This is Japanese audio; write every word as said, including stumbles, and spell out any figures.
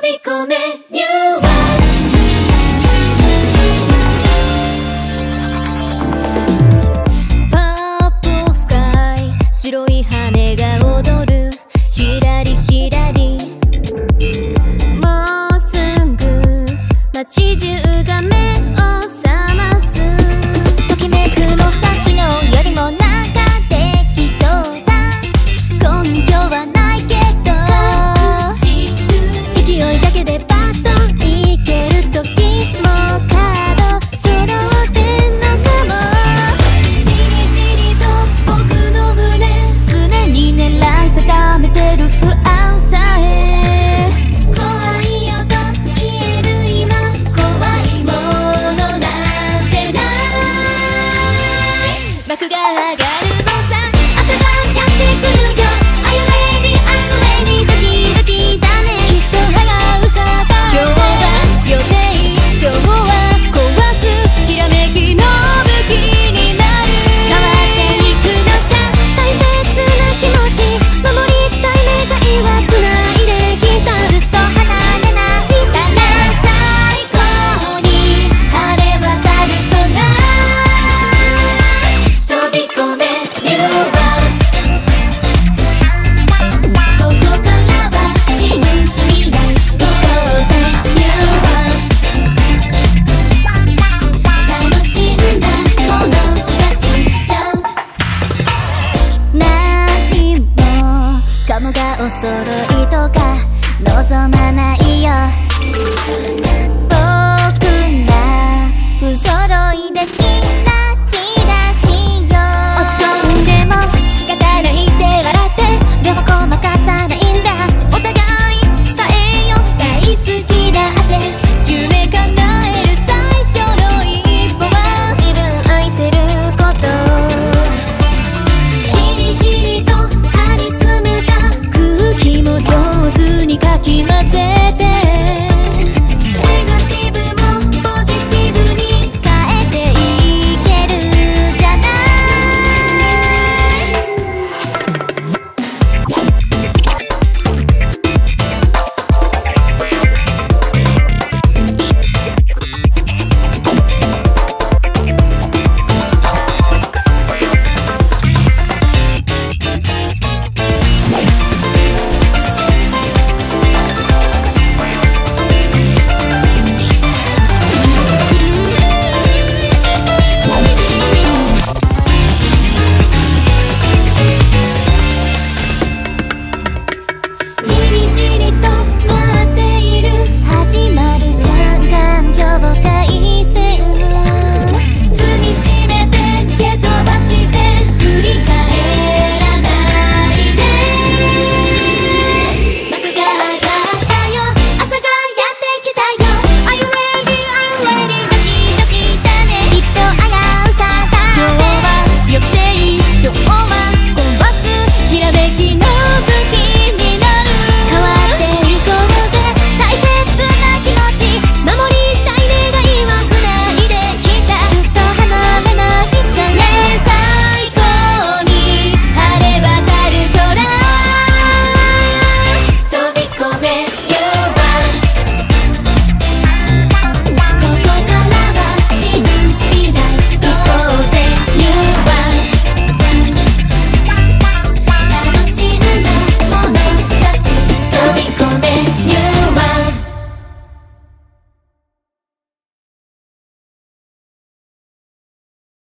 び込めニューワンパープルスカイ白い羽が踊るひらりひらりもうすぐ街中が目を覚ますときめくのさ昨日よりもなんかできそうだ根拠はないけど勢いだけでパッといける時もカード揃ってんのかもじりじりと僕の胸常に狙い定めてる不安さえ怖いよと言える今怖いものなんてない幕が上がるのさ朝がやってくるよ Are you ready? I'm ready ドキドキだねきっと払うさ今日は予定調和壊すひらめきの武器になる変わっていくのさ大切な気持ち守りたい願いは繋いできたずっと離れないだね最高に晴れ渡りそうな飛び込めニューワンここからは新未来行こうぜニューワン楽しんだもの勝ちジャンプ何もかもがお揃いとか望まないよ僕ら不揃いでキラキラしよう落ち込んでも仕方ないって笑ってでもごまかさないんだお互い伝えよう大好きだって夢叶える最初の一歩は自分愛せることヒリヒリと張り詰めた空気も上手にかき回